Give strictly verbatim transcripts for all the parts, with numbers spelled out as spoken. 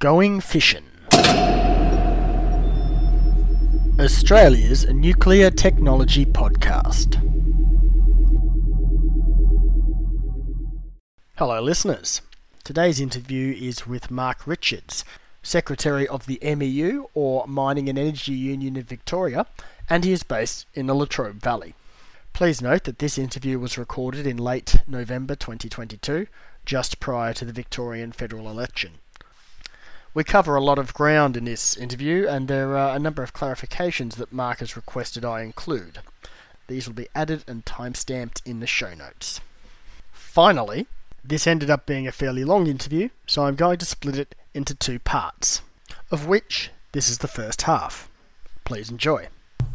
Going Fission', Australia's nuclear technology podcast. Hello listeners. Today's interview is with Mark Richards, Secretary of the M E U, or Mining and Energy Union of Victoria, and he is based in the Latrobe Valley. Please note that this interview was recorded in late November twenty twenty-two, just prior to the Victorian federal election. We cover a lot of ground in this interview, and there are a number of clarifications that Mark has requested I include. These will be added and timestamped in the show notes. Finally, this ended up being a fairly long interview, so I'm going to split it into two parts, of which this is the first half. Please enjoy.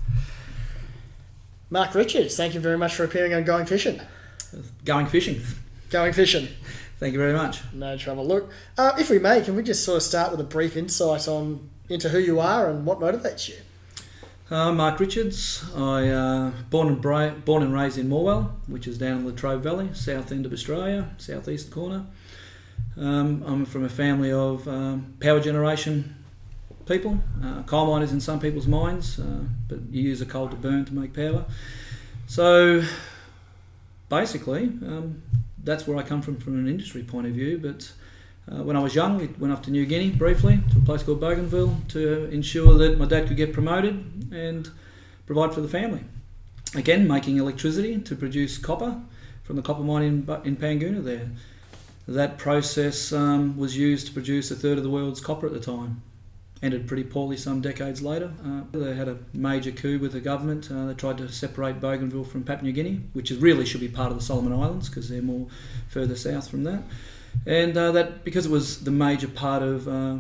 Mark Richards, thank you very much for appearing on Going Fishing'. Going Fishing. Going Fishing'. Thank you very much. No trouble. Look, uh, if we may, can we just sort of start with a brief insight on into who you are and what motivates you? Uh, Mark Richards. I uh, born and bra- born and raised in Morwell, which is down in the Latrobe Valley, south end of Australia, southeast corner. Um, I'm from a family of um, power generation people, uh, coal miners in some people's minds, uh, but you use a coal to burn to make power. So basically, um, that's where I come from from an industry point of view. But uh, when I was young, we went off to New Guinea briefly, to a place called Bougainville, to ensure that my dad could get promoted and provide for the family. Again, making electricity to produce copper from the copper mine in, in Panguna there. That process um, was used to produce a third of the world's copper at the time. Ended pretty poorly some decades later. Uh, they had a major coup with the government. Uh, they tried to separate Bougainville from Papua New Guinea, which is really should be part of the Solomon Islands because they're more further south from that. And uh, that because it was the major part of uh,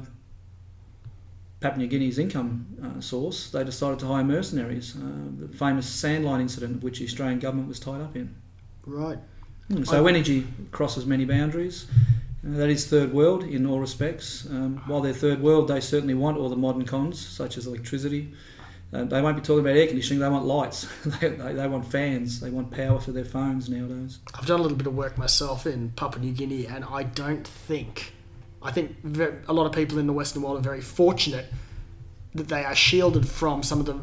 Papua New Guinea's income uh, source, they decided to hire mercenaries. Uh, the famous Sandline incident, of which the Australian government was tied up in. Right. So energy crosses many boundaries. Uh, that is third world in all respects. Um, while they're third world, they certainly want all the modern cons, such as electricity. Uh, they won't be talking about air conditioning, they want lights. they, they, they want fans, they want power for their phones nowadays. I've done a little bit of work myself in Papua New Guinea, and I don't think, I think a lot of people in the Western world are very fortunate that they are shielded from some of the,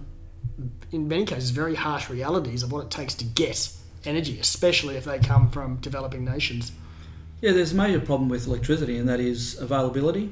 in many cases, very harsh realities of what it takes to get energy, especially if they come from developing nations. Yeah, there's a major problem with electricity, and that is availability,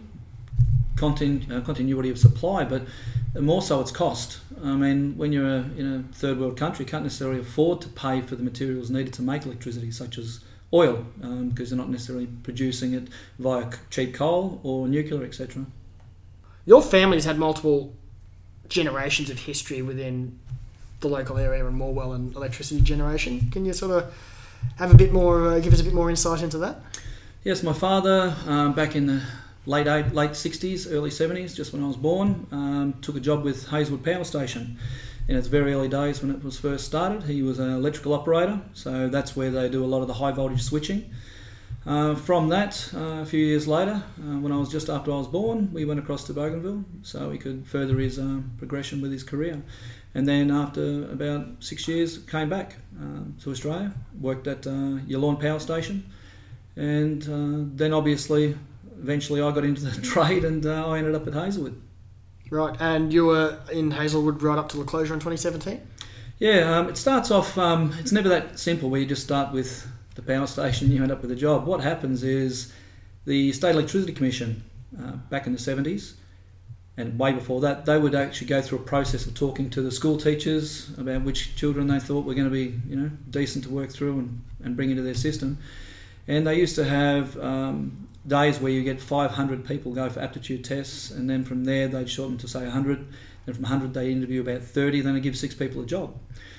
continu- uh, continuity of supply, but more so it's cost. I mean, when you're a, in a third world country, you can't necessarily afford to pay for the materials needed to make electricity, such as oil, um, because they're not necessarily producing it via cheap coal or nuclear, et cetera. Your family's had multiple generations of history within the local area in Morwell and electricity generation. Can you sort of have a bit more, uh, give us a bit more insight into that? Yes, my father, um, back in the late eight, late sixties, early seventies, just when I was born, um, took a job with Hazelwood Power Station in its very early days when it was first started. He was an electrical operator, so that's where they do a lot of the high voltage switching. Uh, from that, uh, a few years later, uh, when I was just after I was born, we went across to Bougainville so he could further his uh, progression with his career. And then after about six years, came back uh, to Australia, worked at uh, Yallourn Power Station, and uh, then obviously, eventually I got into the trade and uh, I ended up at Hazelwood. Right, and you were in Hazelwood right up to the closure in twenty seventeen? Yeah, um, it starts off, um, it's never that simple where you just start with the power station and you end up with a job. What happens is the State Electricity Commission, uh, back in the seventies, and way before that, they would actually go through a process of talking to the school teachers about which children they thought were going to be, you know, decent to work through and, and bring into their system. And they used to have um, days where you get five hundred people go for aptitude tests, and then from there they'd shorten to say one hundred. Then from one hundred they interview about thirty, then they give six people a job.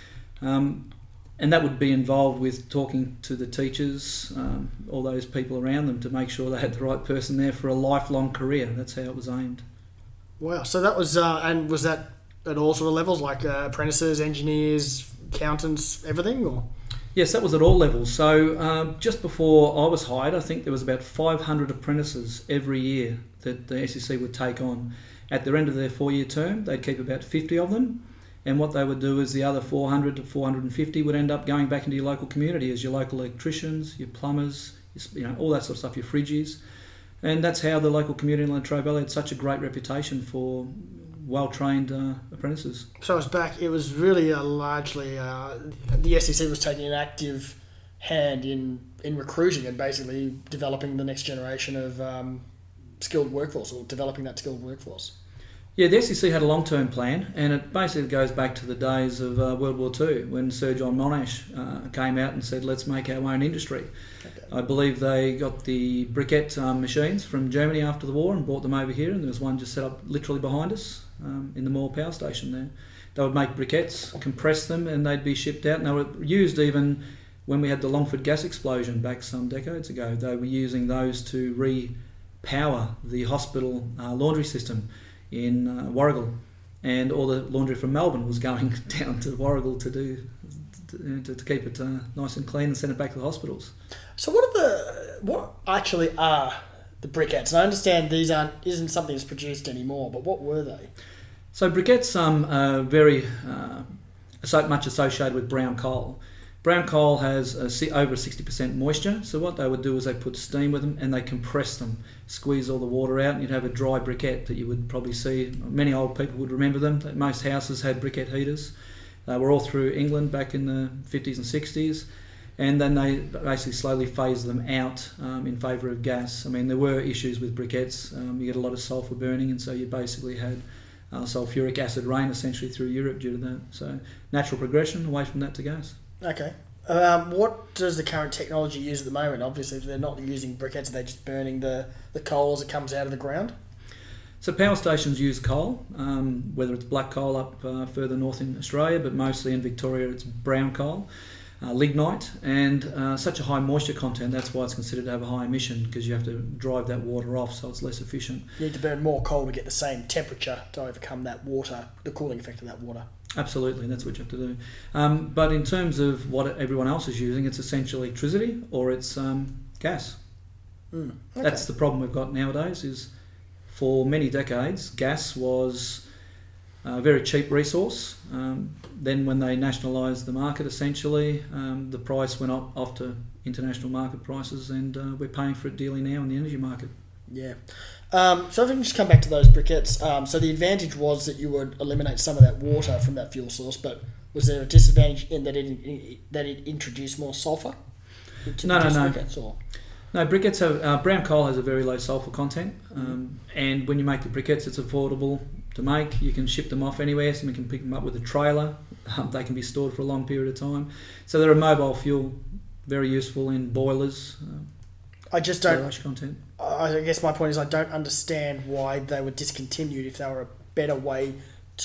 Um, and that would be involved with talking to the teachers, um, all those people around them, to make sure they had the right person there for a lifelong career. That's how it was aimed. Wow, so that was, uh, and was that at all sort of levels, like uh, apprentices, engineers, accountants, everything, or? Yes, that was at all levels. So um, just before I was hired, I think there was about five hundred apprentices every year that the S E C would take on. At the end of their four-year term, they'd keep about fifty of them, and what they would do is the other four hundred to four hundred fifty would end up going back into your local community as your local electricians, your plumbers, you know, all that sort of stuff, your fridgies. And that's how the local community in Latrobe Valley had such a great reputation for well-trained uh, apprentices. So it was back, it was really uh, largely, uh, the S E C was taking an active hand in, in recruiting and basically developing the next generation of um, skilled workforce, or developing that skilled workforce. Yeah, the S E C had a long-term plan, and it basically goes back to the days of uh, World War Two, when Sir John Monash uh, came out and said, let's make our own industry. Okay. I believe they got the briquette um, machines from Germany after the war and brought them over here, and there was one just set up literally behind us um, in the Moore Power Station there. They would make briquettes, compress them, and they'd be shipped out, and they were used even when we had the Longford gas explosion back some decades ago. They were using those to re-power the hospital uh, laundry system in uh, Warragul, and all the laundry from Melbourne was going down to Warragul to do to, to, to keep it uh, nice and clean and send it back to the hospitals. So what are the what actually are the briquettes? And I understand these aren't isn't something that's produced anymore, but what were they? So briquettes um, are very uh, so much associated with brown coal. Brown coal has a, over sixty percent moisture, so what they would do is they put steam with them and they compress them, squeeze all the water out, and you'd have a dry briquette that you would probably see. Many old people would remember them. Most houses had briquette heaters. They were all through England back in the fifties and sixties, and then they basically slowly phased them out um, in favour of gas. I mean, there were issues with briquettes. Um, you get a lot of sulphur burning, and so you basically had uh, sulphuric acid rain essentially through Europe due to that. So natural progression away from that to gas. Okay. Um, what does the current technology use at the moment? Obviously, if they're not using briquettes, they're just burning the, the coal as it comes out of the ground? So power stations use coal, um, whether it's black coal up uh, further north in Australia, but mostly in Victoria it's brown coal, uh, lignite, and uh, such a high moisture content, that's why it's considered to have a high emission, because you have to drive that water off, so it's less efficient. You need to burn more coal to get the same temperature to overcome that water, the cooling effect of that water. Absolutely, that's what you have to do. Um, but in terms of what everyone else is using, it's essentially electricity or it's um, gas. Mm, okay. That's the problem we've got nowadays. Is for many decades, gas was a very cheap resource. Um, then when they nationalised the market, essentially, um, the price went up off to international market prices, and uh, we're paying for it dearly now in the energy market. Yeah. Um, so if we can just come back to those briquettes, um, so the advantage was that you would eliminate some of that water from that fuel source, but was there a disadvantage in that it that it introduced more sulphur? No, no, no. Briquettes, or? No, briquettes have uh, brown coal has a very low sulphur content, um, mm-hmm. and when you make the briquettes, it's affordable to make. You can ship them off anywhere, so you can pick them up with a trailer. Um, they can be stored for a long period of time, so they're a mobile fuel, very useful in boilers. Uh, I just don't. Large content. I guess my point is I don't understand why they were discontinued if they were a better way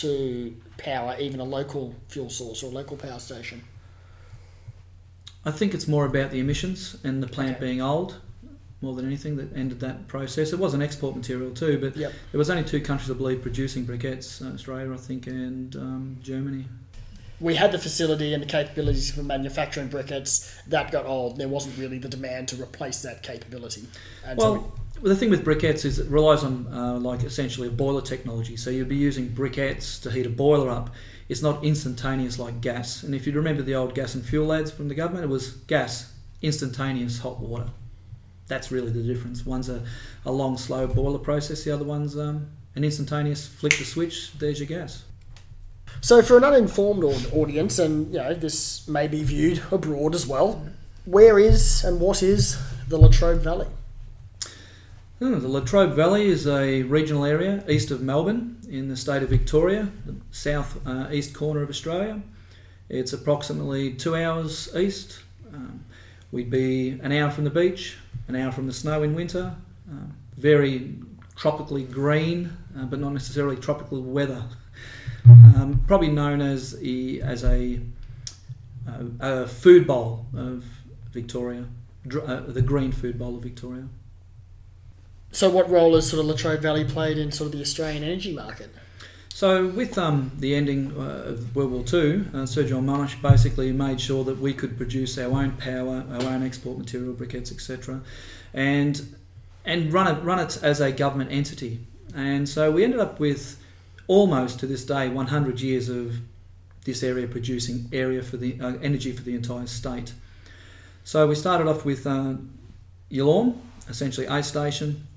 to power even a local fuel source or a local power station. I think it's more about the emissions and the plant Okay. being old, more than anything, that ended that process. It was an export material too, but Yep. there was only two countries, I believe, producing briquettes, uh, Australia, I think, and um, Germany. We had the facility and the capabilities for manufacturing briquettes. That got old. There wasn't really the demand to replace that capability. And Well, so the thing with briquettes is it relies on uh, like essentially a boiler technology. So you'd be using briquettes to heat a boiler up. It's not instantaneous like gas. And if you remember the old gas and fuel ads from the government, it was gas, instantaneous hot water. That's really the difference. One's a, a long, slow boiler process. The other one's um, an instantaneous flick the switch, there's your gas. So for an uninformed audience, and you know this may be viewed abroad as well, where is and what is the Latrobe Valley? Hmm, the Latrobe Valley is a regional area east of Melbourne in the state of Victoria, the south uh, east corner of Australia. It's approximately two hours east. Um, we'd be an hour from the beach, an hour from the snow in winter. Uh, very tropically green, uh, but not necessarily tropical weather. Um, probably known as a, as a, a, a food bowl of Victoria, uh, the green food bowl of Victoria. So what role has sort of Latrobe Valley played in sort of the Australian energy market? So with um, the ending uh, of World War Two, uh, Sir John Monash basically made sure that we could produce our own power, our own export material, briquettes, et cetera, and and run it run it as a government entity. And so we ended up with almost to this day one hundred years of this area producing area for the uh, energy for the entire state. So we started off with uh, Yallourn, essentially a station,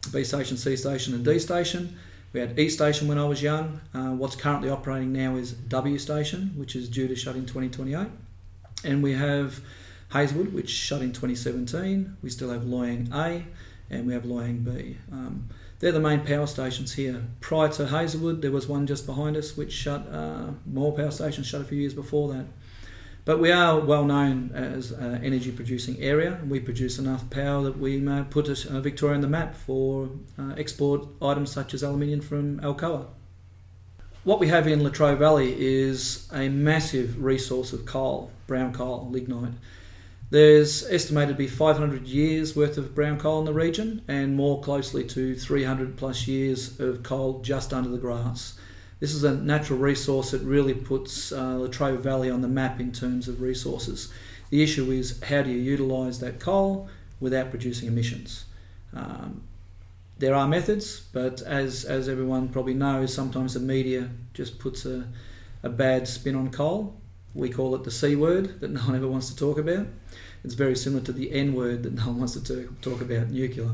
B station, C station and D station. We had E station when I was young. Uh, what's currently operating now is W station, which is due to shut in twenty twenty-eight. And we have Hazelwood, which shut in twenty seventeen. We still have Loy Yang A and we have Loy Yang B. Um, they're the main power stations here. Prior to Hazelwood, there was one just behind us which shut, uh, more power stations shut a few years before that. But we are well known as an energy producing area. We produce enough power that we may put uh, Victoria on the map for uh, export items such as aluminium from Alcoa. What we have in Latrobe Valley is a massive resource of coal, brown coal, lignite. There's estimated to be five hundred years worth of brown coal in the region and more closely to three hundred plus years of coal just under the grass. This is a natural resource that really puts uh, Latrobe Valley on the map in terms of resources. The issue is how do you utilise that coal without producing emissions? Um, there are methods, but as as everyone probably knows, sometimes the media just puts a, a bad spin on coal. We call it the C word that no one ever wants to talk about. It's very similar to the N word that no one wants to talk about, nuclear.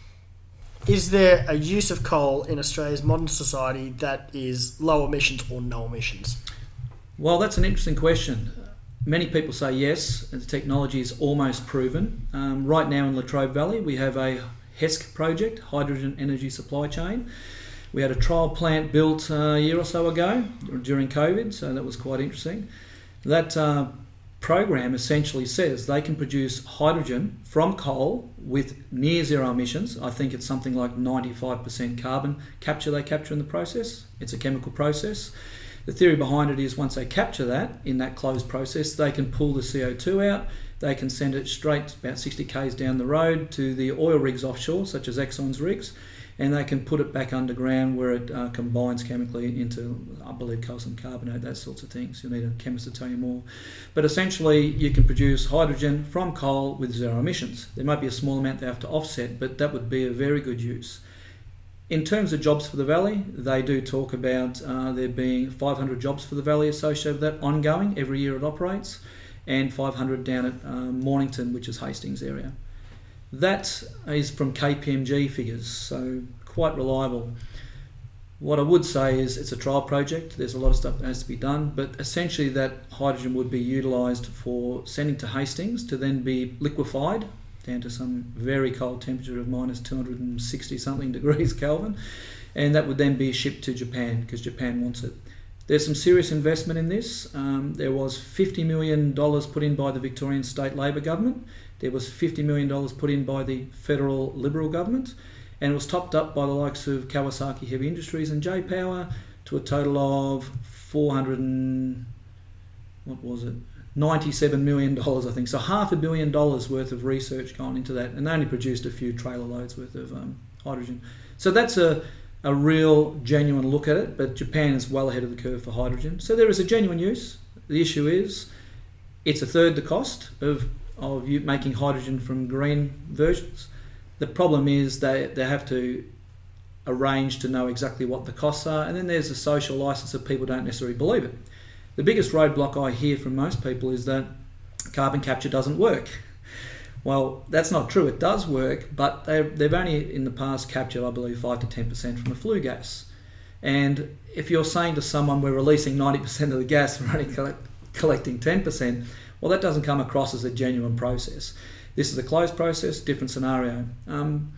Is there a use of coal in Australia's modern society that is low emissions or no emissions? Well, that's an interesting question. Many people say yes, the technology is almost proven. Um, right now in Latrobe Valley, we have a HESC project, Hydrogen Energy Supply Chain. We had a trial plant built uh, a year or so ago during COVID, so that was quite interesting. That uh, program essentially says they can produce hydrogen from coal with near zero emissions. I think it's something like ninety-five percent carbon capture they capture in the process. It's a chemical process. The theory behind it is once they capture that in that closed process, they can pull the C O two out, they can send it straight about sixty kays down the road to the oil rigs offshore, such as Exxon's rigs, and they can put it back underground where it uh, combines chemically into, I believe, calcium carbonate, that sorts of things. You'll need a chemist to tell you more. But essentially, you can produce hydrogen from coal with zero emissions. There might be a small amount they have to offset, but that would be a very good use. In terms of jobs for the valley, they do talk about uh, there being five hundred jobs for the valley associated with that ongoing. Every year it operates, and five hundred down at um, Mornington, which is Hastings area. That is from K P M G figures, so quite reliable. What I would say is it's a trial project. There's a lot of stuff that has to be done, but essentially that hydrogen would be utilised for sending to Hastings to then be liquefied down to some very cold temperature of minus two hundred sixty something degrees Kelvin, and that would then be shipped to Japan because Japan wants it. There's some serious investment in this. Um, there was fifty million dollars put in by the Victorian State Labor Government. There was fifty million dollars put in by the federal Liberal government, and it was topped up by the likes of Kawasaki Heavy Industries and J-Power to a total of four hundred and what was it? ninety-seven million dollars, I think. So half a billion dollars worth of research gone into that, and they only produced a few trailer loads worth of um, hydrogen. So that's a, a real genuine look at it, but Japan is well ahead of the curve for hydrogen. So there is a genuine use. The issue is it's a third the cost of, of you making hydrogen from green versions. The problem is they, they have to arrange to know exactly what the costs are, and then there's a social license that people don't necessarily believe it. The biggest roadblock I hear from most people is that carbon capture doesn't work. Well, that's not true. It does work, but they've only in the past captured, I believe, five to ten percent from a flue gas. And if you're saying to someone we're releasing ninety percent of the gas and only collect, collecting ten percent, well, that doesn't come across as a genuine process. This is a closed process, different scenario. Um,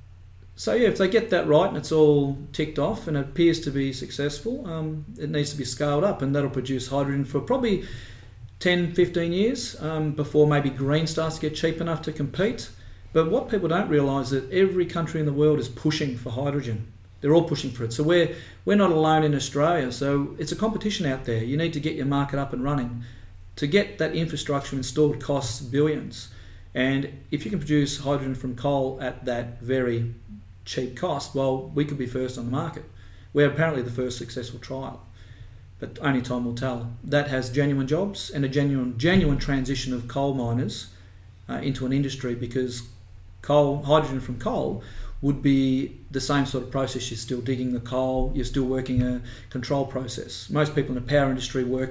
So yeah, if they get that right and it's all ticked off and it appears to be successful, um, it needs to be scaled up, and that'll produce hydrogen for probably ten, fifteen years um, before maybe green starts to get cheap enough to compete. But what people don't realise is that every country in the world is pushing for hydrogen. They're all pushing for it. So we're, we're not alone in Australia. So it's a competition out there. You need to get your market up and running. To get that infrastructure installed costs billions. And if you can produce hydrogen from coal at that very cheap cost, well, we could be first on the market. We're apparently the first successful trial, but only time will tell. That has genuine jobs and a genuine genuine transition of coal miners uh, into an industry, because coal hydrogen from coal would be the same sort of process. You're still digging the coal, you're still working a control process. Most people in the power industry work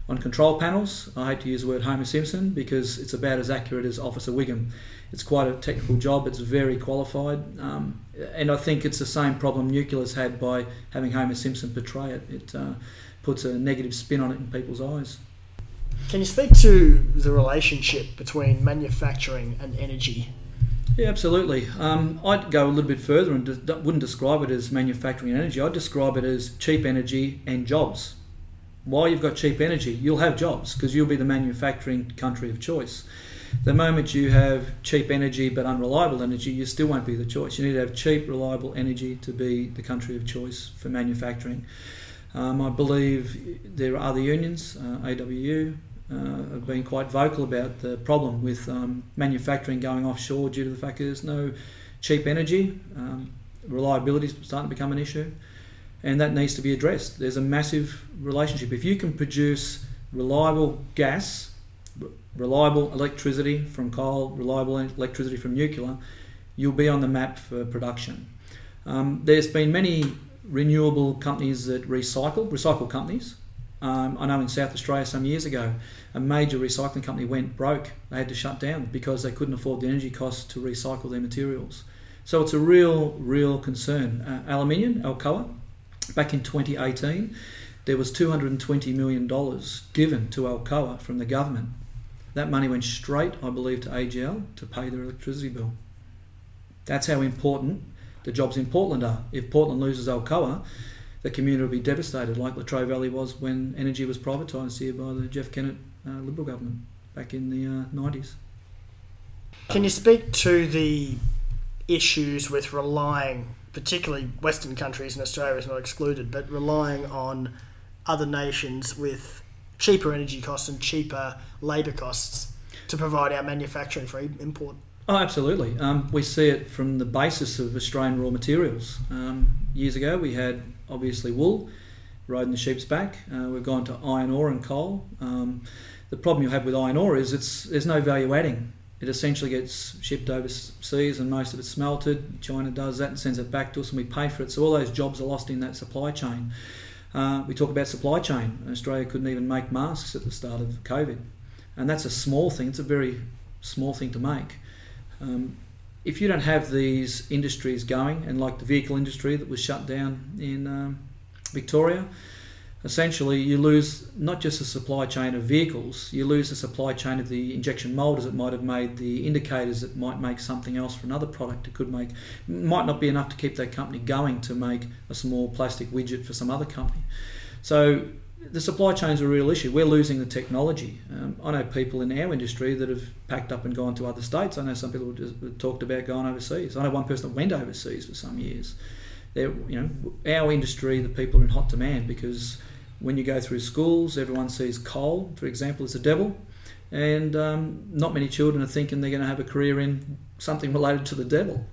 On control panels, I hate to use the word Homer Simpson because it's about as accurate as Officer Wiggum. It's quite a technical job, it's very qualified, um, and I think it's the same problem Nuclear's had by having Homer Simpson portray it. It uh, puts a negative spin on it in people's eyes. Can you speak to the relationship between manufacturing and energy? Yeah, absolutely. Um, I'd go a little bit further and de- wouldn't describe it as manufacturing and energy. I'd describe it as cheap energy and jobs. While you've got cheap energy, you'll have jobs because you'll be the manufacturing country of choice. The moment you have cheap energy but unreliable energy, you still won't be the choice. You need to have cheap, reliable energy to be the country of choice for manufacturing. Um, I believe there are other unions, uh, A W U, uh, have been quite vocal about the problem with um, manufacturing going offshore due to the fact that there's no cheap energy. Um, reliability is starting to become an issue, and that needs to be addressed. There's a massive relationship. If you can produce reliable gas, reliable electricity from coal, reliable electricity from nuclear, you'll be on the map for production. Um, there's been many renewable companies that recycle, recycle companies. Um, I know in South Australia some years ago, a major recycling company went broke. They had to shut down because they couldn't afford the energy costs to recycle their materials. So it's a real, real concern. Uh, aluminium, Alcoa, back in twenty eighteen, there was two hundred twenty million dollars given to Alcoa from the government. That money went straight, I believe, to A G L to pay their electricity bill. That's how important the jobs in Portland are. If Portland loses Alcoa, the community will be devastated, like Latrobe Valley was when energy was privatised here by the Jeff Kennett uh, Liberal government back in the uh, nineties. Can you speak to the issues with relying, particularly Western countries, and Australia is not excluded, but relying on other nations with cheaper energy costs and cheaper labour costs to provide our manufacturing for import? Oh, absolutely. Um, we see it from the basis of Australian raw materials. Um, years ago we had obviously wool, riding the sheep's back. Uh, we've gone to iron ore and coal. Um, the problem you have with iron ore is it's there's no value adding. It essentially gets shipped overseas and most of it's smelted. China does that and sends it back to us and we pay for it. So all those jobs are lost in that supply chain. Uh, we talk about supply chain. Australia couldn't even make masks at the start of COVID. And that's a small thing. It's a very small thing to make. Um, if you don't have these industries going, and like the vehicle industry that was shut down in um, Victoria, essentially you lose not just the supply chain of vehicles, you lose the supply chain of the injection moulders that might have made the indicators that might make something else for another product. It could make, might not be enough to keep that company going to make a small plastic widget for some other company. So the supply chain's a real issue. We're losing the technology. Um, I know people in our industry that have packed up and gone to other states. I know some people have talked about going overseas. I know one person that went overseas for some years. They're, you know, our industry, the people are in hot demand because when you go through schools, everyone sees coal, for example, as a devil, and um, not many children are thinking they're going to have a career in something related to the devil.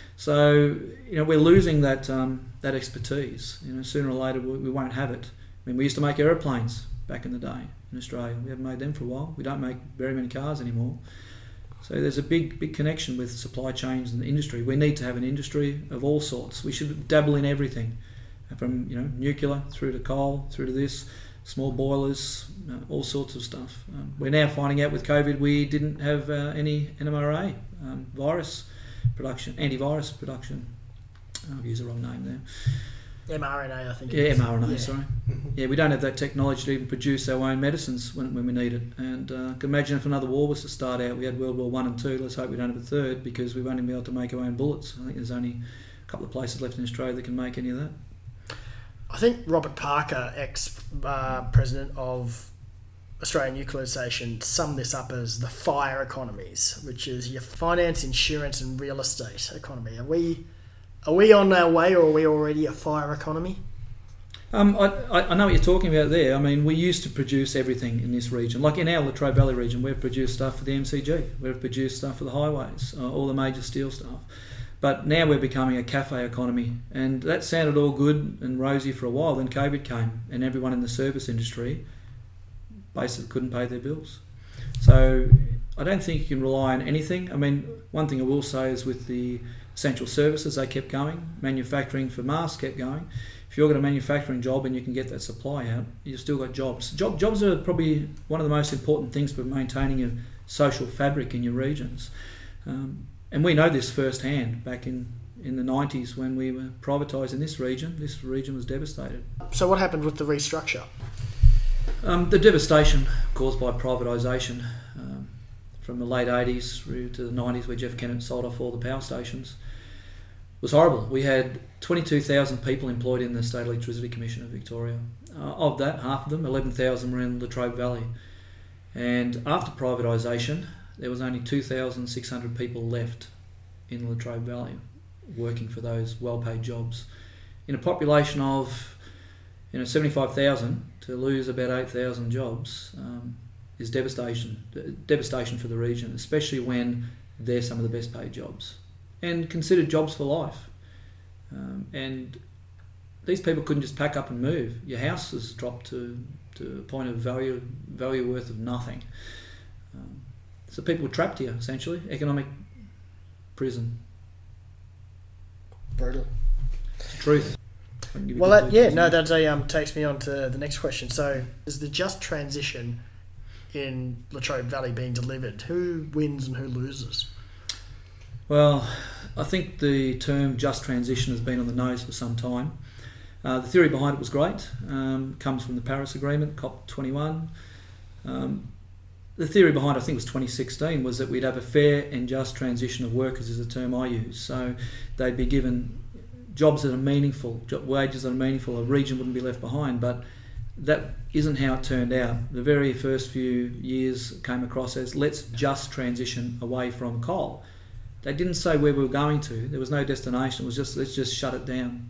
So, you know, we're losing that um, that expertise. You know, sooner or later we, we won't have it. I mean, we used to make aeroplanes back in the day in Australia. We haven't made them for a while. We don't make very many cars anymore. So there's a big, big connection with supply chains and the industry. We need to have an industry of all sorts. We should dabble in everything, from you know nuclear through to coal, through to this, small boilers, uh, all sorts of stuff. Um, we're now finding out with COVID we didn't have uh, any N M R A um, virus production, antivirus production. I've used the wrong name there. mRNA, I think. Yeah, it is. mRNA, yeah. sorry. Yeah, we don't have that technology to even produce our own medicines when, when we need it. And uh, can imagine if another war was to start out, we had World War One and Two. Let's hope we don't have a third because we won't even be able to make our own bullets. I think there's only a couple of places left in Australia that can make any of that. I think Robert Parker, ex-president uh, of Australian Nuclearisation, summed this up as the FIRE economies, which is your finance, insurance and real estate economy. Are we... Are we on our way, or are we already a FIRE economy? Um, I, I know what you're talking about there. I mean, we used to produce everything in this region. Like in our Latrobe Valley region, we've produced stuff for the M C G. We've produced stuff for the highways, uh, all the major steel stuff. But now we're becoming a cafe economy. And that sounded all good and rosy for a while. Then COVID came and everyone in the service industry basically couldn't pay their bills. So I don't think you can rely on anything. I mean, one thing I will say is with the Essential services, they kept going. Manufacturing for masks kept going. If you've got a manufacturing job and you can get that supply out, you've still got jobs. Job, jobs are probably one of the most important things for maintaining a social fabric in your regions. Um, and we know this firsthand back in, in the nineties when we were privatising this region. This region was devastated. So what happened with the restructure? Um, the devastation caused by privatisation um, from the late eighties through to the nineties, where Jeff Kennett sold off all the power stations, was horrible. We had twenty-two thousand people employed in the State Electricity Commission of Victoria. Uh, of that, half of them, eleven thousand, were in Latrobe Valley. And after privatisation, there was only two thousand six hundred people left in the Latrobe Valley working for those well-paid jobs. In a population of you know, seventy-five thousand, to lose about eight thousand jobs um, is devastation, devastation for the region, especially when they're some of the best paid jobs and considered jobs for life. Um, and these people couldn't just pack up and move. Your house has dropped to, to a point of value value worth of nothing. Um, so people were trapped here, essentially. Economic prison. Brutal. It's the truth. Well, that, yeah, no, that um, takes me on to the next question. So, is the just transition in Latrobe Valley being delivered? Who wins and who loses? Well, I think the term just transition has been on the nose for some time. Uh, the theory behind it was great. Um, comes from the Paris Agreement, COP twenty-one. Um, the theory behind it, I think it was twenty sixteen, was that we'd have a fair and just transition of workers, is a term I use. So they'd be given jobs that are meaningful, wages that are meaningful, a region wouldn't be left behind. But that isn't how it turned out. The very first few years came across as, let's just transition away from coal. They didn't say where we were going to. There was no destination. It was just, let's just shut it down.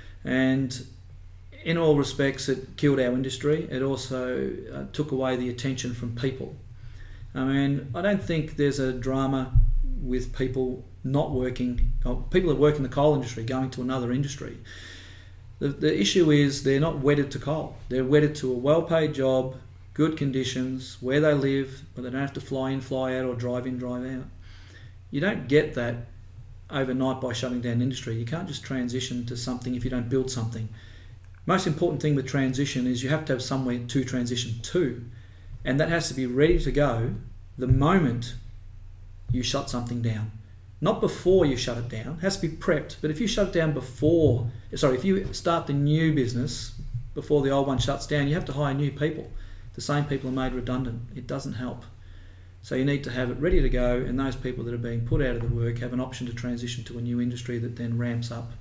And in all respects, it killed our industry. It also uh, took away the attention from people. I mean, I don't think there's a drama with people not working, or people that work in the coal industry going to another industry. The, the issue is they're not wedded to coal. They're wedded to a well-paid job, good conditions, where they live, but they don't have to fly in, fly out, or drive in, drive out. You don't get that overnight by shutting down industry. You can't just transition to something if you don't build something. Most important thing with transition is you have to have somewhere to transition to, and that has to be ready to go the moment you shut something down. Not before you shut it down. It has to be prepped. But if you shut it down before, sorry, if you start the new business before the old one shuts down, you have to hire new people. The same people are made redundant. It doesn't help. So you need to have it ready to go, and those people that are being put out of the work have an option to transition to a new industry that then ramps up.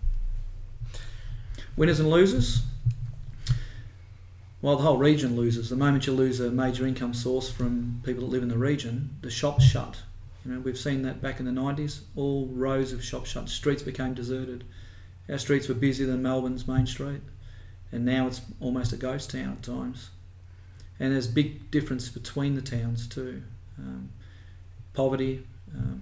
Winners and losers. Well, the whole region loses. The moment you lose a major income source from people that live in the region, the shops shut. You know, we've seen that back in the nineties. All rows of shops shut. Streets became deserted. Our streets were busier than Melbourne's main street, and now it's almost a ghost town at times. And there's big difference between the towns too. Um, poverty. Um,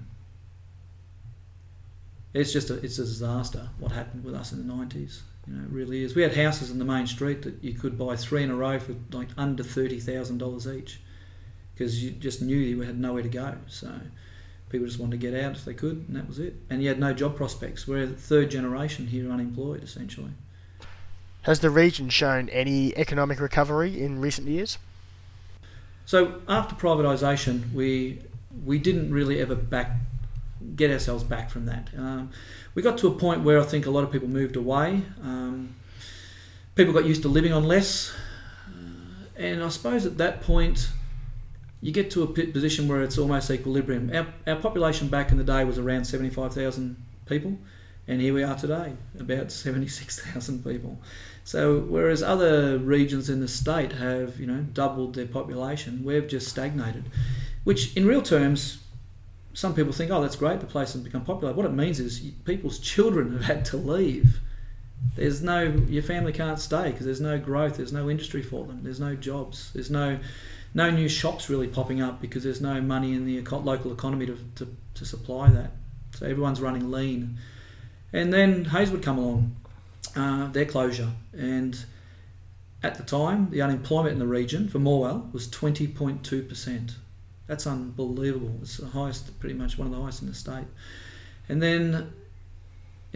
it's just a it's a disaster what happened with us in the nineties. You know, it really is. We had houses in the main street that you could buy three in a row for like under thirty thousand dollars each, because you just knew you had nowhere to go. So people just wanted to get out if they could, and that was it. And you had no job prospects. We're the third generation here unemployed, essentially. Has the region shown any economic recovery in recent years? So after privatisation, we we didn't really ever back get ourselves back from that. Um, we got to a point where I think a lot of people moved away. Um, people got used to living on less, uh, and I suppose at that point you get to a position where it's almost equilibrium. Our, our population back in the day was around seventy-five thousand people, and here we are today, about seventy-six thousand people. So whereas other regions in the state have, you know, doubled their population, we've just stagnated, which in real terms, some people think, oh, that's great, the place has become popular. What it means is people's children have had to leave. There's no, your family can't stay because there's no growth, there's no industry for them, there's no jobs, there's no no new shops really popping up because there's no money in the local economy to, to, to supply that. So everyone's running lean. And then Hazelwood come along, uh, their closure. And at the time, the unemployment in the region for Morwell was twenty point two percent. That's unbelievable. It's the highest, pretty much one of the highest in the state. And then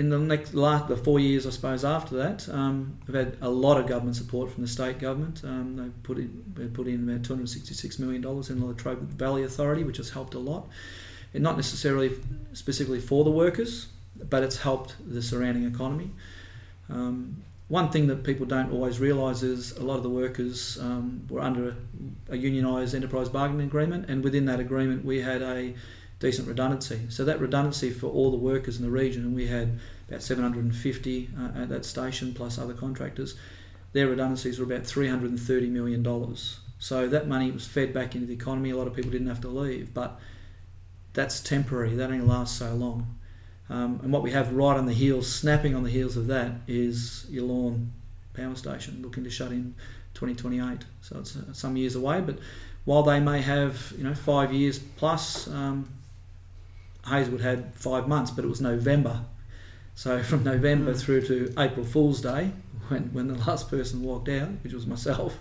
in the next last the four years, I suppose, after that, um, we've had a lot of government support from the state government. Um, they put in they put in about two hundred sixty-six million dollars in the Latrobe Valley Authority, which has helped a lot. And not necessarily specifically for the workers, but it's helped the surrounding economy. Um, one thing that people don't always realise is a lot of the workers um, were under a, a unionised enterprise bargaining agreement, and within that agreement we had a decent redundancy. So that redundancy for all the workers in the region, and we had about seven hundred fifty uh, at that station plus other contractors, their redundancies were about three hundred thirty million dollars. So that money was fed back into the economy. A lot of people didn't have to leave, but that's temporary. That only lasts so long. Um, and what we have right on the heels, snapping on the heels of that, is Yallourn Power Station, looking to shut in twenty twenty-eight. So it's uh, some years away, but while they may have, you know, five years plus, um, Hazelwood had five months, but it was November. So from November mm. through to April Fool's Day, when, when the last person walked out, which was myself,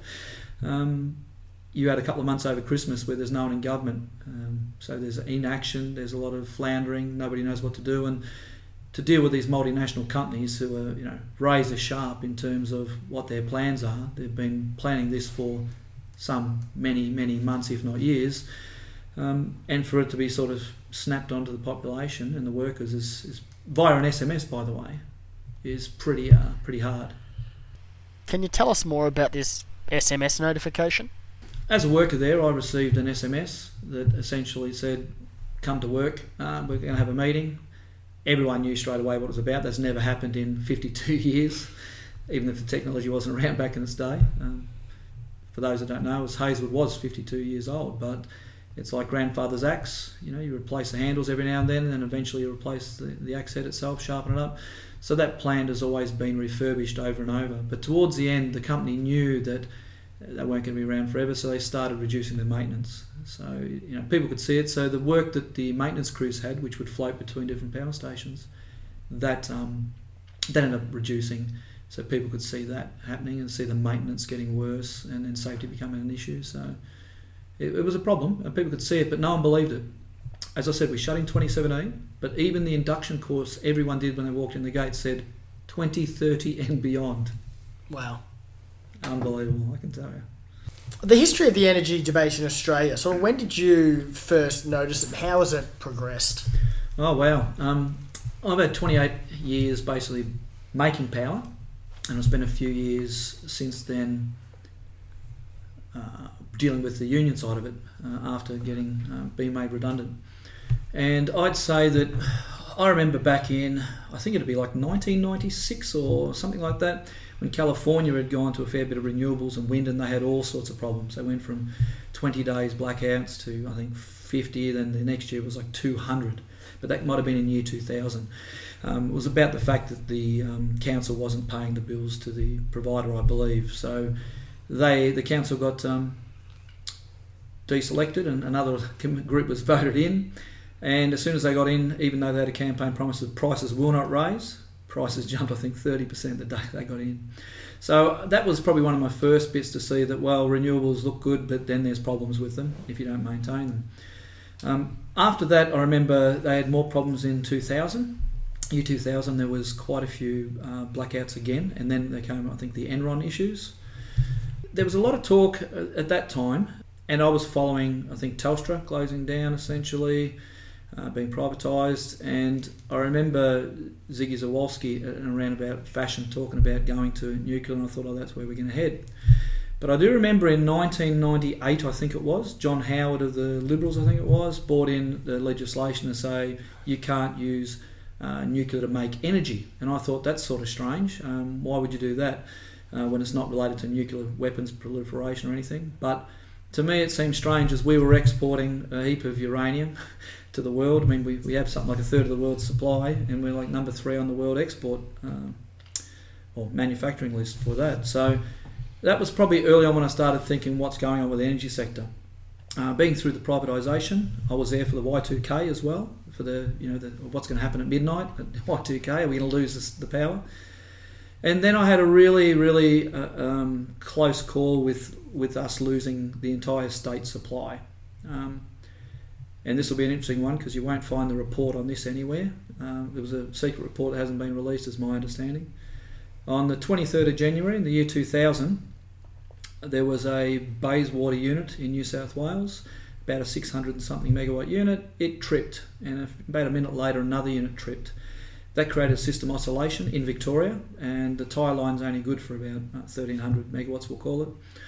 um, you had a couple of months over Christmas where there's no one in government. Um, so there's inaction, there's a lot of floundering, nobody knows what to do. And to deal with these multinational companies who are, you know, razor sharp in terms of what their plans are, they've been planning this for some many, many months, if not years. Um, and for it to be sort of snapped onto the population and the workers is, is via an S M S, by the way, is pretty, uh, pretty hard. Can you tell us more about this S M S notification? As a worker there, I received an S M S that essentially said, come to work, uh, we're going to have a meeting. Everyone knew straight away what it was about. That's never happened in fifty-two years, even if the technology wasn't around back in its day. Um, for those that don't know, was Hazelwood was fifty-two years old, but it's like grandfather's axe. You know, you replace the handles every now and then, and then eventually you replace the, the axe head itself, sharpen it up. So that plant has always been refurbished over and over. But towards the end, the company knew that they weren't going to be around forever, so they started reducing their maintenance. So, you know, people could see it. So the work that the maintenance crews had, which would float between different power stations, that um, that ended up reducing. So people could see that happening and see the maintenance getting worse, and then safety becoming an issue. So it, it was a problem, and people could see it, but no one believed it. As I said, we shut in twenty seventeen, but even the induction course everyone did when they walked in the gate said twenty thirty and beyond. Wow. Unbelievable, I can tell you. The history of the energy debate in Australia, so when did you first notice it? How has it progressed? Oh, wow. Um, I've had twenty-eight years basically making power, and I've spent a few years since then uh, dealing with the union side of it uh, after getting uh, being made redundant. And I'd say that I remember back in, I think it'd be like nineteen ninety-six or something like that, when California had gone to a fair bit of renewables and wind, and they had all sorts of problems. They went from twenty days blackouts to, I think, fifty, then the next year was like two hundred. But that might have been in year two thousand. Um, it was about the fact that the um, council wasn't paying the bills to the provider, I believe. So they, the council got um, deselected, and another group was voted in. And as soon as they got in, even though they had a campaign promise that prices will not raise, prices jumped, I think, thirty percent the day they got in. So that was probably one of my first bits to see that, well, renewables look good, but then there's problems with them if you don't maintain them. Um, after that, I remember they had more problems in two thousand. Year two thousand, there was quite a few uh, blackouts again, and then there came, I think, the Enron issues. There was a lot of talk at that time, and I was following, I think, Telstra closing down, essentially, Uh, being privatised, and I remember Ziggy Zawolski in a roundabout fashion talking about going to nuclear, and I thought, oh, that's where we're going to head. But I do remember in nineteen ninety-eight, I think it was, John Howard of the Liberals, I think it was, brought in the legislation to say you can't use uh, nuclear to make energy, and I thought that's sort of strange. Um, why would you do that uh, when it's not related to nuclear weapons proliferation or anything? But to me it seemed strange, as we were exporting a heap of uranium to the world. I mean, we, we have something like a third of the world's supply, and we're like number three on the world export uh, or manufacturing list for that. So that was probably early on when I started thinking what's going on with the energy sector. Uh, being through the privatisation, I was there for the Y two K as well, for the, you know, the, what's going to happen at midnight at Y two K, are we going to lose this, the power? And then I had a really, really uh, um, close call with, with us losing the entire state supply. Um, And this will be an interesting one because you won't find the report on this anywhere. Um, there was a secret report that hasn't been released, as my understanding. On the twenty-third of January in the year two thousand, there was a Bayswater unit in New South Wales, about a six hundred and something megawatt unit. It tripped, and about a minute later another unit tripped. That created system oscillation in Victoria, and the tie line's only good for about thirteen hundred megawatts, we'll call it.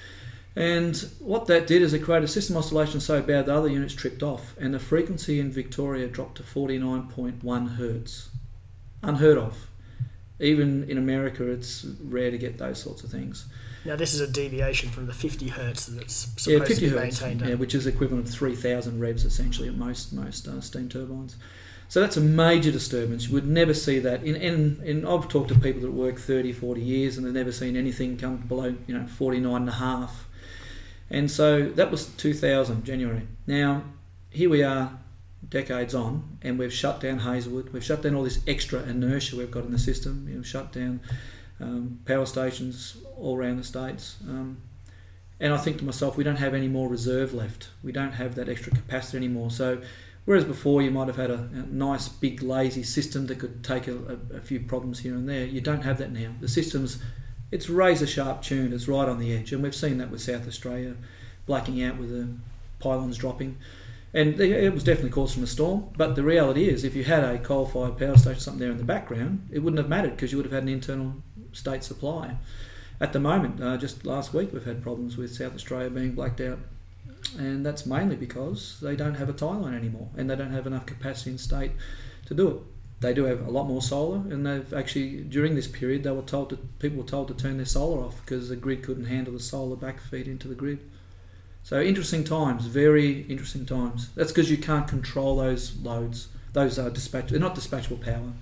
And what that did is it created system oscillation so bad the other units tripped off, and the frequency in Victoria dropped to forty-nine point one hertz. Unheard of. Even in America, it's rare to get those sorts of things. Now, this is a deviation from the fifty hertz that's supposed yeah, fifty to be hertz, maintained. Yeah, which is equivalent of three thousand revs essentially at most most uh, steam turbines. So that's a major disturbance. You would never see that. In, in, in I've talked to people that work thirty, forty years and they've never seen anything come below, you know, forty-nine and a half. And so that was two thousand, January. Now, here we are, decades on, and we've shut down Hazelwood. We've shut down all this extra inertia we've got in the system. We've shut down um, power stations all around the states. Um, and I think to myself, we don't have any more reserve left. We don't have that extra capacity anymore. So whereas before you might have had a, a nice, big, lazy system that could take a, a, a few problems here and there, you don't have that now. The system's It's razor sharp tuned, it's right on the edge, and we've seen that with South Australia blacking out with the pylons dropping. And it was definitely caused from a storm, but the reality is if you had a coal-fired power station, something there in the background, it wouldn't have mattered because you would have had an internal state supply. At the moment, uh, just last week, we've had problems with South Australia being blacked out, and that's mainly because they don't have a tie line anymore, and they don't have enough capacity in state to do it. They do have a lot more solar, and they've actually, during this period, they were told to, people were told to turn their solar off because the grid couldn't handle the solar backfeed into the grid. So interesting times, very interesting times. That's because you can't control those loads. Those are dispatch. They're not dispatchable power.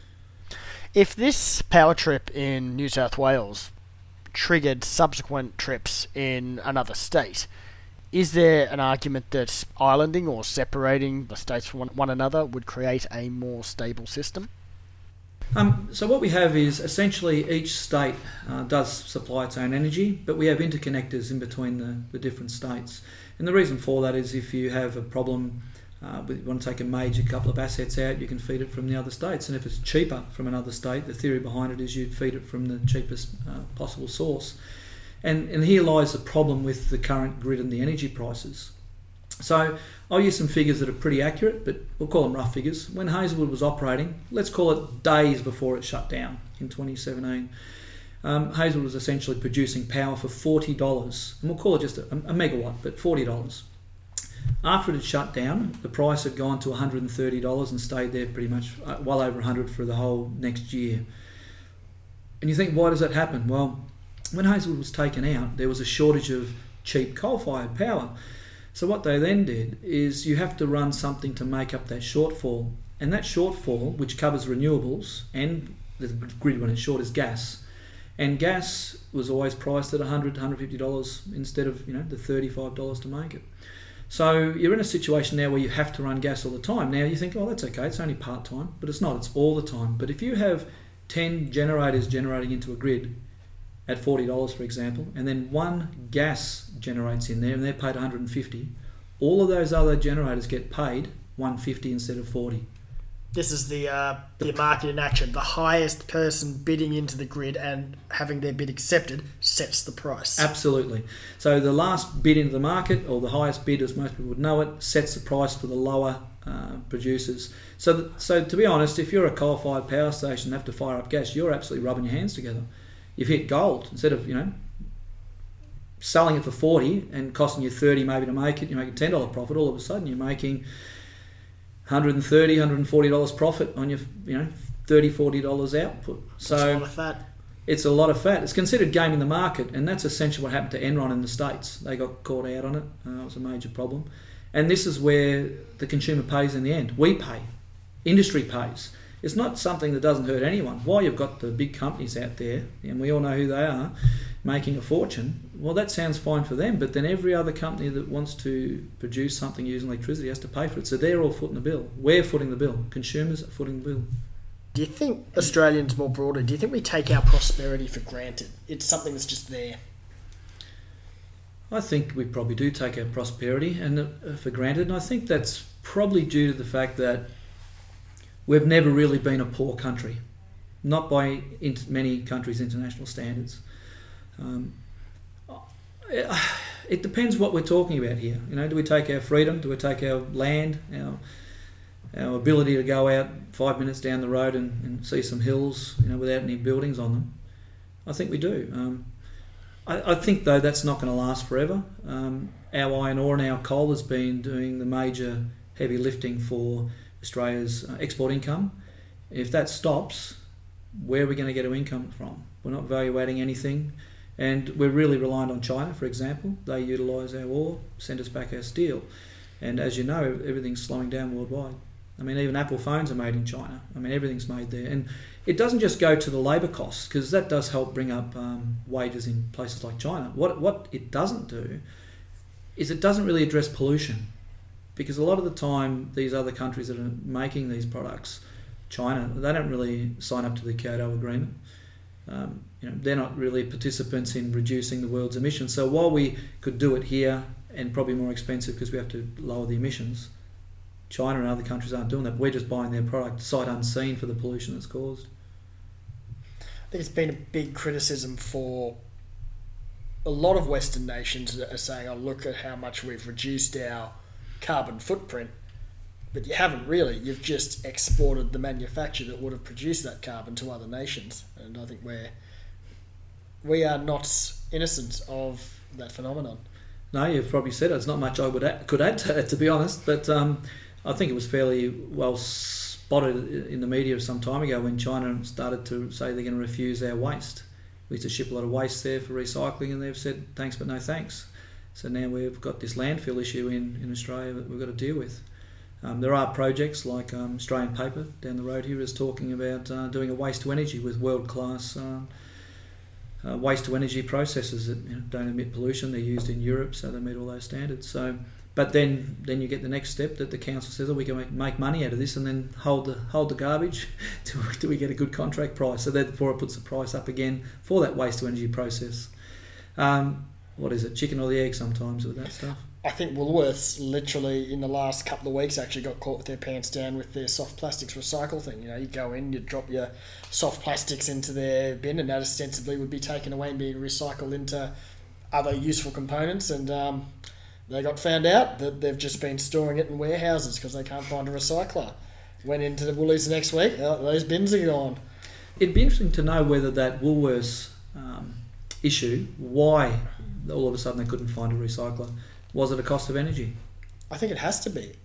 If this power trip in New South Wales triggered subsequent trips in another state, is there an argument that islanding or separating the states from one, one another would create a more stable system? Um, so what we have is essentially each state uh, does supply its own energy, but we have interconnectors in between the, the different states. And the reason for that is if you have a problem, uh, you want to take a major couple of assets out, you can feed it from the other states. And if it's cheaper from another state, the theory behind it is you'd feed it from the cheapest uh, possible source. And, and here lies the problem with the current grid and the energy prices. So I'll use some figures that are pretty accurate, but we'll call them rough figures. When Hazelwood was operating, let's call it days before it shut down in twenty seventeen, um, Hazelwood was essentially producing power for forty dollars, and we'll call it just a, a megawatt, but forty dollars. After it had shut down, the price had gone to one hundred thirty dollars and stayed there pretty much uh, well over one hundred dollars for the whole next year. And you think, why does that happen? Well, when Hazelwood was taken out, there was a shortage of cheap coal-fired power. So what they then did is you have to run something to make up that shortfall. And that shortfall, which covers renewables and the grid when it's short, is gas. And gas was always priced at one hundred dollars, one hundred fifty dollars instead of, you know, the thirty-five dollars to make it. So you're in a situation now where you have to run gas all the time. Now you think, oh, that's okay, it's only part-time, but it's not, it's all the time. But if you have ten generators generating into a grid at forty dollars, for example, and then one gas generates in there and they're paid one hundred fifty dollars, all of those other generators get paid one hundred fifty dollars instead of forty dollars. This is the uh, the market in action. The highest person bidding into the grid and having their bid accepted sets the price. Absolutely. So the last bid into the market, or the highest bid, as most people would know it, sets the price for the lower uh, producers. So, th- so to be honest, if you're a coal-fired power station and have to fire up gas, you're absolutely rubbing your hands together. You've hit gold. Instead of, you know, selling it for forty and costing you thirty maybe to make it, you make a ten dollars profit, all of a sudden you're making one hundred thirty dollars, one hundred forty dollars profit on your, you know, thirty dollars, forty dollars output. So it's a lot of fat. It's a lot of fat. It's considered gaming the market, and that's essentially what happened to Enron in the States. They got caught out on it. Uh, it was a major problem. And this is where the consumer pays in the end. We pay. Industry pays. It's not something that doesn't hurt anyone. While you've got the big companies out there, and we all know who they are, making a fortune, well, that sounds fine for them, but then every other company that wants to produce something using electricity has to pay for it. So they're all footing the bill. We're footing the bill. Consumers are footing the bill. Do you think Australians more broadly, do you think we take our prosperity for granted? It's something that's just there. I think we probably do take our prosperity and uh, for granted, and I think that's probably due to the fact that we've never really been a poor country, not by in many countries' international standards. Um, it depends what we're talking about here. You know, do we take our freedom? Do we take our land, our our ability to go out five minutes down the road and, and see some hills, you know, without any buildings on them? I think we do. Um, I, I think, though, that's not going to last forever. Um, our iron ore and our coal has been doing the major heavy lifting for Australia's uh, export income. If that stops, where are we going to get our income from? We're not valuating anything, and we're really reliant on China, for example. They utilise our ore, send us back our steel, and as you know, everything's slowing down worldwide. I mean, even Apple phones are made in China. I mean, everything's made there. And it doesn't just go to the labour costs, because that does help bring up um, wages in places like China. What what it doesn't do is it doesn't really address pollution, because a lot of the time these other countries that are making these products, China, they don't really sign up to the Kyoto Agreement. Um, you know, they're not really participants in reducing the world's emissions. So while we could do it here, and probably more expensive because we have to lower the emissions, China and other countries aren't doing that. We're just buying their product sight unseen for the pollution that's caused. I think it's been a big criticism for a lot of Western nations that are saying, oh, look at how much we've reduced our carbon footprint. But you haven't really. You've just exported the manufacture that would have produced that carbon to other nations. And I think we're, we are not innocent of that phenomenon. No, you've probably said it. It's not much I would add, could add to that, to be honest. But um, I think it was fairly well spotted in the media some time ago when China started to say they're going to refuse our waste. We used to ship a lot of waste there for recycling, and they've said thanks but no thanks. So now we've got this landfill issue in, in Australia that we've got to deal with. Um, there are projects like um, Australian Paper down the road here is talking about uh, doing a waste to energy with world-class uh, uh, waste to energy processes that, you know, don't emit pollution. They're used in Europe, so they meet all those standards. So, but then, then you get the next step that the council says, oh, we can make, make money out of this, and then hold the hold the garbage till, till we get a good contract price. So therefore, it puts the price up again for that waste to energy process. Um, what is it, chicken or the egg sometimes with that stuff? I think Woolworths literally in the last couple of weeks actually got caught with their pants down with their soft plastics recycle thing. You know, you go in, you drop your soft plastics into their bin, and that ostensibly would be taken away and be recycled into other useful components. And um, they got found out that they've just been storing it in warehouses because they can't find a recycler. Went into the Woolies the next week, oh, those bins are gone. It'd be interesting to know whether that Woolworths um, issue, why all of a sudden they couldn't find a recycler. Was it a cost of energy? I think it has to be.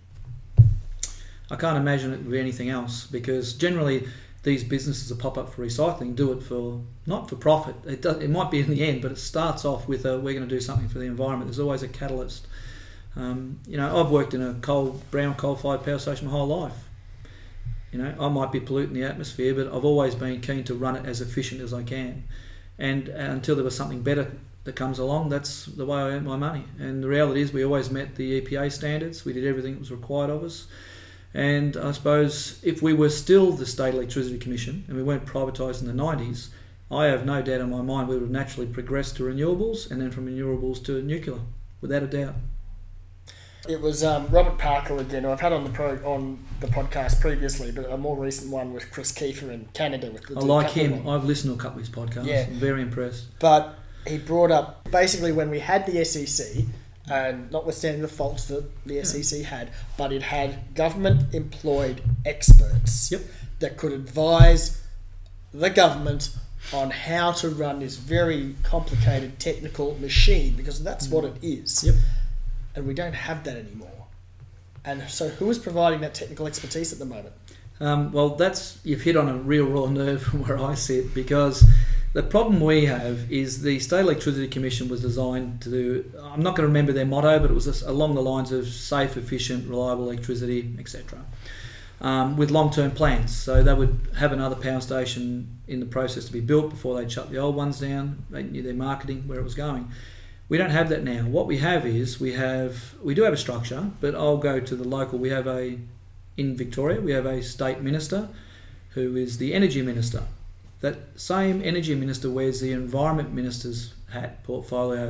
I can't imagine it would be anything else, because generally these businesses that pop up for recycling do it for not for profit. It does, it might be in the end, but it starts off with a, we're going to do something for the environment. There's always a catalyst. Um, you know, I've worked in a coal, brown coal-fired power station my whole life. You know, I might be polluting the atmosphere, but I've always been keen to run it as efficient as I can. And uh, until there was something better that comes along, that's the way I earn my money. And the reality is we always met the E P A standards. We did everything that was required of us. And I suppose if we were still the State Electricity Commission and we weren't privatised in the nineties, I have no doubt in my mind we would have naturally progressed to renewables, and then from renewables to nuclear, without a doubt. It was um, Robert Parker again, who I've had on the pro, on the podcast previously, but a more recent one with Chris Kiefer in Canada. With the I like him. One. I've listened to a couple of his podcasts. Yeah. I'm very impressed. But he brought up basically when we had the S E C, and notwithstanding the faults that the S E C yeah. had, but it had government employed experts yep. that could advise the government on how to run this very complicated technical machine, because that's mm. what it is. Yep. And we don't have that anymore. And so who is providing that technical expertise at the moment? Um, well, that's you've hit on a real raw nerve from where I sit, because the problem we have is the State Electricity Commission was designed to do, I'm not going to remember their motto, but it was along the lines of safe, efficient, reliable electricity, et cetera, um, with long-term plans. So they would have another power station in the process to be built before they'd shut the old ones down. They knew their marketing, where it was going. We don't have that now. What we have is, we have, we do have a structure, but I'll go to the local. We have a, in Victoria, we have a state minister who is the energy minister. That same energy minister wears the environment minister's hat portfolio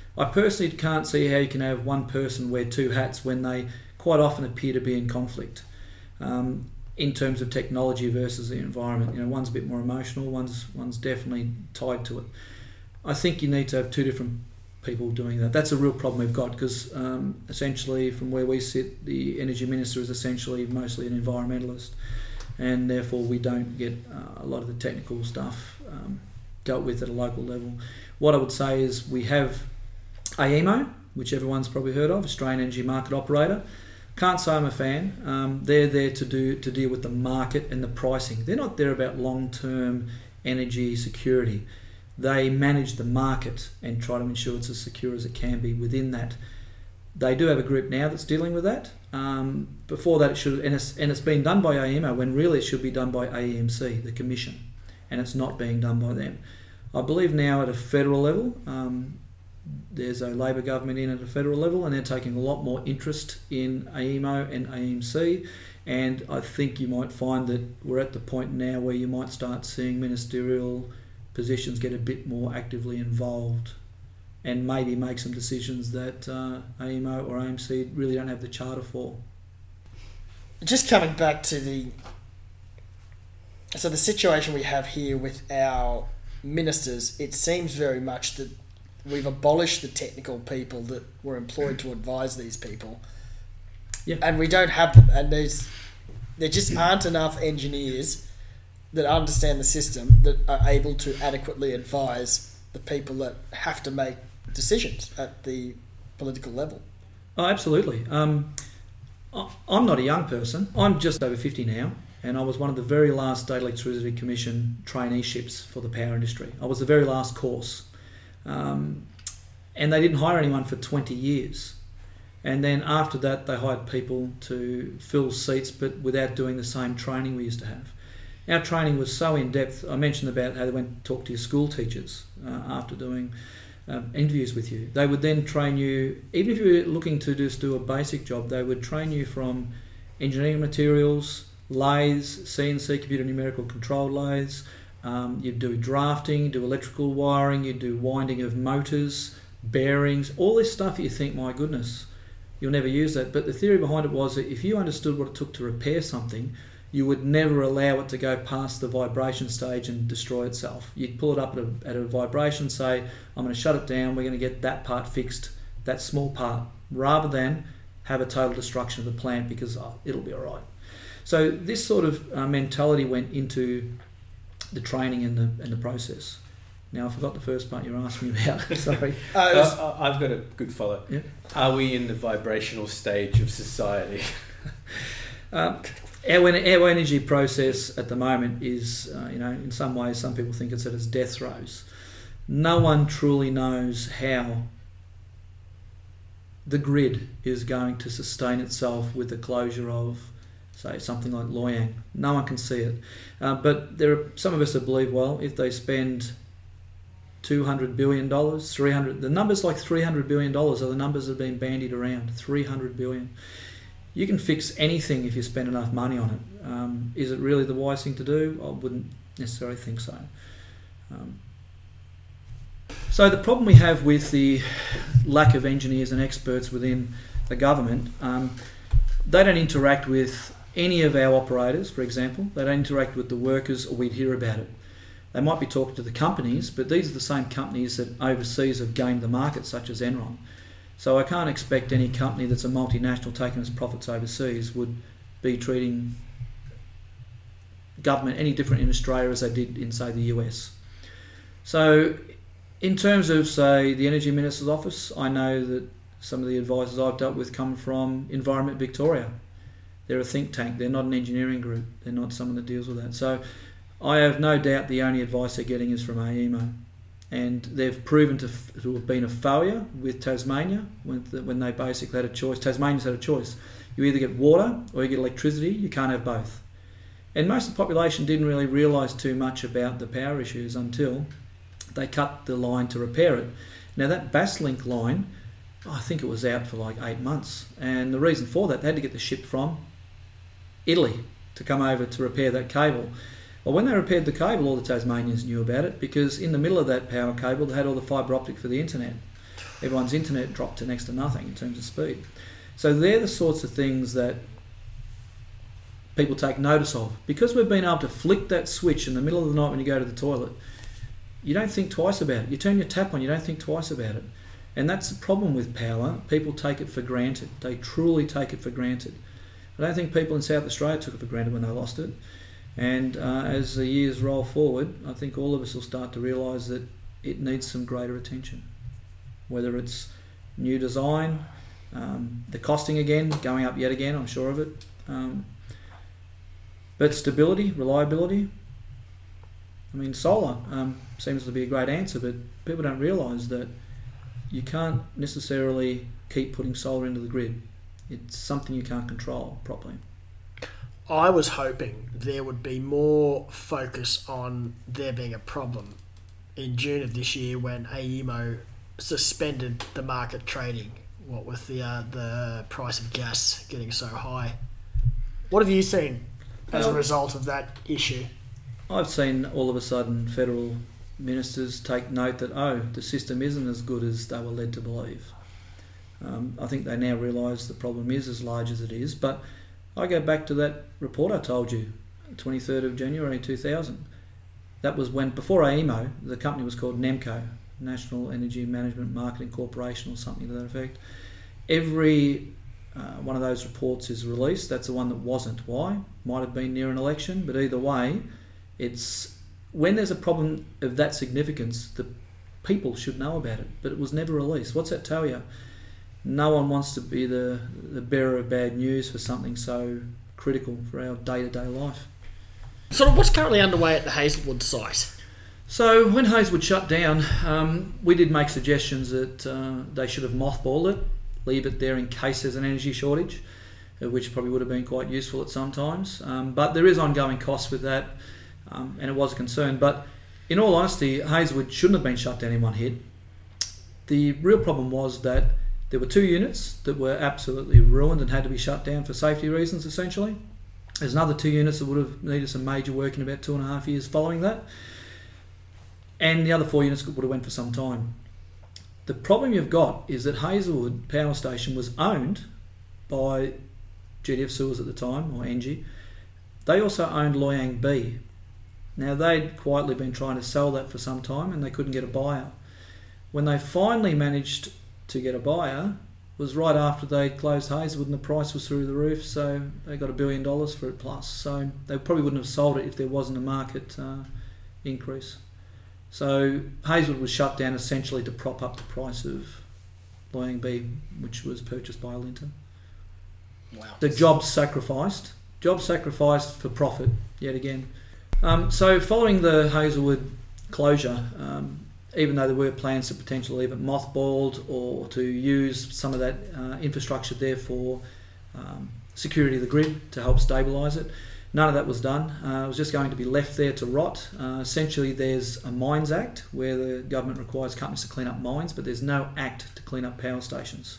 I personally can't see how you can have one person wear two hats when they quite often appear to be in conflict. Um, in terms of technology versus the environment, you know, one's a bit more emotional, one's one's definitely tied to it. I think you need to have two different people doing that. That's a real problem we've got, because um, essentially from where we sit, the Energy Minister is essentially mostly an environmentalist, and therefore we don't get uh, a lot of the technical stuff um, dealt with at a local level. What I would say is we have A E M O, which everyone's probably heard of, Australian Energy Market Operator. Can't say I'm a fan. Um, they're there to do to deal with the market and the pricing. They're not there about long-term energy security. They manage the market and try to ensure it's as secure as it can be within that. They do have a group now that's dealing with that. Um, before that, it should, and it's, and it's been done by A E M O, when really it should be done by A E M C, the Commission, and it's not being done by them. I believe now at a federal level, um, there's a Labor government in at a federal level, and they're taking a lot more interest in A E M O and A E M C, and I think you might find that we're at the point now where you might start seeing ministerial positions get a bit more actively involved and maybe make some decisions that uh, A E M O or A E M C really don't have the charter for. Just coming back to the so the situation we have here with our ministers, it seems very much that we've abolished the technical people that were employed to advise these people. Yeah. And we don't have them. And there's, there just aren't enough engineers that understand the system that are able to adequately advise the people that have to make decisions at the political level. Oh, absolutely. Um, I'm not a young person. I'm just over fifty now, and I was one of the very last State Electricity Commission traineeships for the power industry. I was the very last course. Um, and they didn't hire anyone for twenty years. And then after that, they hired people to fill seats, but without doing the same training we used to have. Our training was so in-depth. I mentioned about how they went and talked to your school teachers uh, after doing um, interviews with you. They would then train you, even if you were looking to just do a basic job, they would train you from engineering materials, lathes, C N C, computer numerical control lathes. Um, you'd do drafting, you'd do electrical wiring, you'd do winding of motors, bearings, all this stuff. You think, my goodness, you'll never use that. But the theory behind it was that if you understood what it took to repair something, you would never allow it to go past the vibration stage and destroy itself. You'd pull it up at a, at a vibration, say, I'm going to shut it down, we're going to get that part fixed, that small part, rather than have a total destruction of the plant because oh, it'll be all right. So this sort of uh, mentality went into the training and the and the process. Now I forgot the first part you were asking me about. Sorry. Uh, was, uh, I've got a good follow. Yeah. Are we in the vibrational stage of society? um, our, our energy process at the moment is, uh, you know, in some ways, some people think it's at its death throes. No one truly knows how the grid is going to sustain itself with the closure of, say, something like Loy Yang. No one can see it. Uh, but there are some of us that believe, well, if they spend two hundred billion dollars, three hundred, the numbers like three hundred billion dollars are the numbers that have been bandied around, three hundred billion dollars. You can fix anything if you spend enough money on it. Um, is it really the wise thing to do? I wouldn't necessarily think so. Um, so the problem we have with the lack of engineers and experts within the government, um, they don't interact with any of our operators, for example. They don't interact with the workers, or we'd hear about it. They might be talking to the companies, but these are the same companies that overseas have gamed the market, such as Enron. So I can't expect any company that's a multinational taking its profits overseas would be treating government any different in Australia as they did in, say, the U S. So in terms of, say, the Energy Minister's office, I know that some of the advisors I've dealt with come from Environment Victoria. They're a think tank. They're not an engineering group. They're not someone that deals with that. So I have no doubt the only advice they're getting is from A E M O. And they've proven to, f- to have been a failure with Tasmania when, the, when they basically had a choice. Tasmania's had a choice. You either get water or you get electricity. You can't have both. And most of the population didn't really realise too much about the power issues until they cut the line to repair it. Now that Basslink line, I think it was out for like eight months. And the reason for that, they had to get the ship from Italy to come over to repair that cable. Well, when they repaired the cable, all the Tasmanians knew about it because in the middle of that power cable, they had all the fibre optic for the internet. everyone's internet dropped to next to nothing in terms of speed. So they're the sorts of things that people take notice of. Because we've been able to flick that switch in the middle of the night when you go to the toilet, you don't think twice about it. You turn your tap on, you don't think twice about it. And that's the problem with power. People take it for granted. They truly take it for granted. I don't think people in South Australia took it for granted when they lost it. And uh, as the years roll forward, I think all of us will start to realise that it needs some greater attention. Whether it's new design, um, the costing again, going up yet again, I'm sure of it. Um, but stability, reliability. I mean, solar um, seems to be a great answer, but people don't realise that you can't necessarily keep putting solar into the grid. It's something you can't control properly. I was hoping there would be more focus on there being a problem in June of this year when A E M O suspended the market trading, what with the uh, the price of gas getting so high. What have you seen as a result of that issue? I've seen all of a sudden federal ministers take note that, oh, the system isn't as good as they were led to believe. Um, I think they now realise the problem is as large as it is. But I go back to that report I told you, twenty-third of January two thousand. That was when, before A E M O, the company was called NEMCO, National Energy Management Marketing Corporation or something to that effect. Every uh, one of those reports is released. That's the one that wasn't. Why? Might have been near an election, but either way, it's when there's a problem of that significance, the people should know about it, but it was never released. What's that tell you? No one wants to be the, the bearer of bad news for something so critical for our day-to-day life. So what's currently underway at the Hazelwood site? So when Hazelwood shut down, um, we did make suggestions that uh, they should have mothballed it, leave it there in case there's an energy shortage, uh, which probably would have been quite useful at some times. Um, but there is ongoing costs with that, um, and it was a concern. But in all honesty, Hazelwood shouldn't have been shut down in one hit. The real problem was that there were two units that were absolutely ruined and had to be shut down for safety reasons, essentially. There's another two units that would have needed some major work in about two and a half years following that. And the other four units would have went for some time. The problem you've got is that Hazelwood Power Station was owned by G D F Suez at the time, or Engie. They also owned Loy Yang B. Now, they'd quietly been trying to sell that for some time and they couldn't get a buyer. When they finally managed to get a buyer was right after they closed Hazelwood and the price was through the roof, so they got a billion dollars for it plus. So they probably wouldn't have sold it if there wasn't a market uh, increase. So Hazelwood was shut down essentially to prop up the price of Loy Yang B, which was purchased by Linton. Wow. The jobs sacrificed. Jobs sacrificed for profit, yet again. Um, so following the Hazelwood closure, um, even though there were plans to potentially leave it mothballed or to use some of that uh, infrastructure there for um, security of the grid to help stabilise it, none of that was done. Uh, it was just going to be left there to rot. Uh, essentially, there's a Mines Act where the government requires companies to clean up mines, but there's no act to clean up power stations.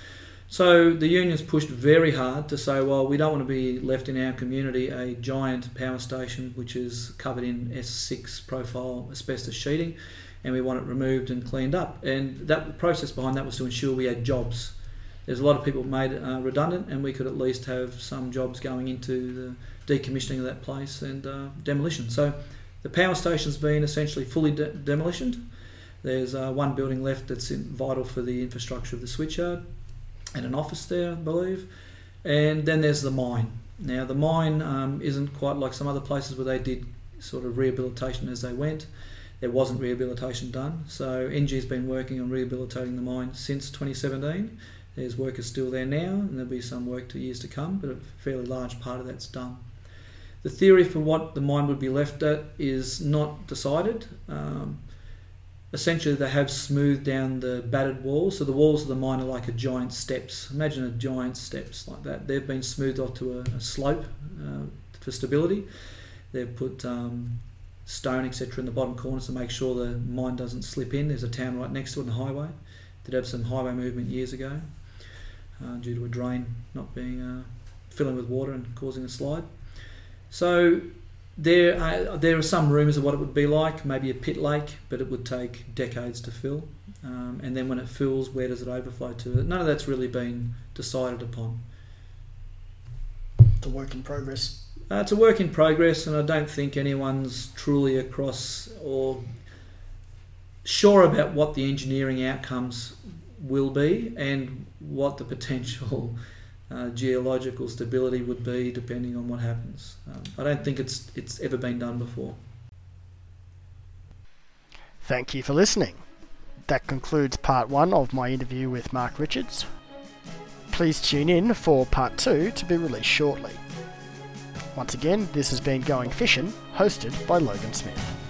So the unions pushed very hard to say, well, we don't want to be left in our community a giant power station which is covered in S six profile asbestos sheeting, and we want it removed and cleaned up. And that the process behind that was to ensure we had jobs. There's a lot of people made uh, redundant, and we could at least have some jobs going into the decommissioning of that place and uh, demolition. So the power station's been essentially fully de- demolished. There's uh, one building left that's in, vital for the infrastructure of the switchyard and an office there, I believe. And then there's the mine. Now the mine um, isn't quite like some other places where they did sort of rehabilitation as they went. There wasn't rehabilitation done. So Engie's been working on rehabilitating the mine since twenty seventeen. There's workers still there now, and there'll be some work to years to come, but a fairly large part of that's done. The theory for what the mine would be left at is not decided. Um, essentially, they have smoothed down the battered walls, so the walls of the mine are like a giant steps. Imagine a giant steps like that. They've been smoothed off to a, a slope uh, for stability. They've put um, stone, et cetera in the bottom corners to make sure the mine doesn't slip in. There's a town right next to it and a highway. Did have some highway movement years ago uh, due to a drain not being uh, filling with water and causing a slide. So There are, there are some rumours of what it would be like, maybe a pit lake, but it would take decades to fill. Um, and then when it fills, where does it overflow to? None of that's really been decided upon. It's a work in progress. Uh, it's a work in progress, and I don't think anyone's truly across or sure about what the engineering outcomes will be and what the potential uh, geological stability would be depending on what happens. Um, I don't think it's it's ever been done before. Thank you for listening. That concludes part one of my interview with Mark Richards. Please tune in for part two to be released shortly. Once again, this has been Going Fishing, hosted by Logan Smith.